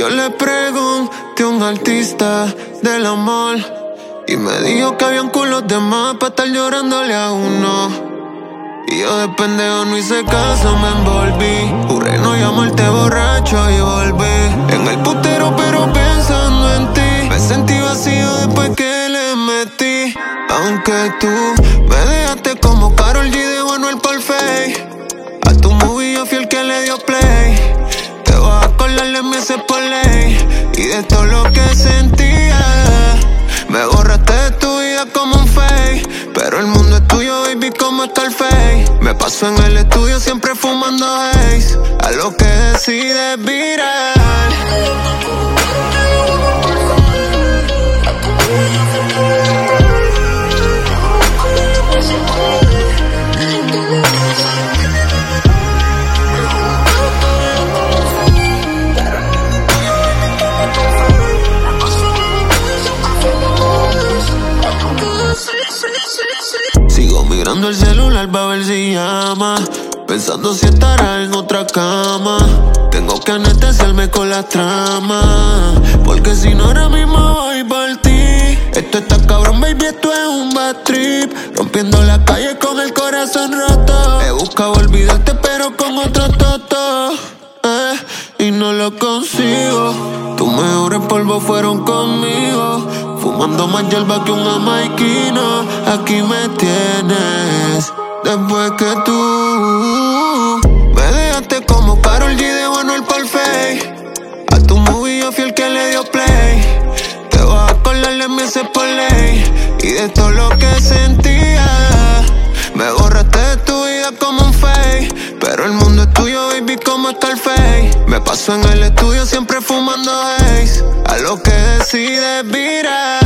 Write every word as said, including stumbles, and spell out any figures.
Yo le pregunté a un artista del amor y me dijo que habían culos de más para estar llorándole a uno. Y yo de pendejo no hice caso, me envolví. Juré no llamarte borracho y volví en el putero pero pensando en ti. Me sentí vacío después que le metí. Aunque tú me dejaste como Karol G de Anuel por Fake. A tu movie yo fui el que le dio play. Te vas a acordar de mí ese por ley. Y de todo lo que sentía. Me borraste de tu vida como un fake. Pero el mundo es tuyo, baby, como Scarface. Me paso en el estudio siempre fumando haze. A lo que decides virar. Sigo mirando el celular pa' ver si llama, pensando si estará en otra cama. Tengo que anestesiarme con las tramas, porque si no ahora mismo voy por ti. Esto está cabrón, baby, esto es un bad trip. Rompiendo la calle con el corazón roto. He buscado olvidarte pero con otro toto, eh, y no lo consigo. Tus mejores polvos fueron conmigo, fumando más hierba que un jamaiquino. Aquí me tienes, después que tú me dejaste como Karol G de Anuel por Fake. A tu movie yo fui el que le dio play. Te vas a acordar de mí ese por ley. Y de todo lo que sentía. Me borraste de tu vida como un fake. Pero el mundo es tuyo, baby, como Scarface. Me paso en el estudio siempre fumando haze. A lo que decides virar.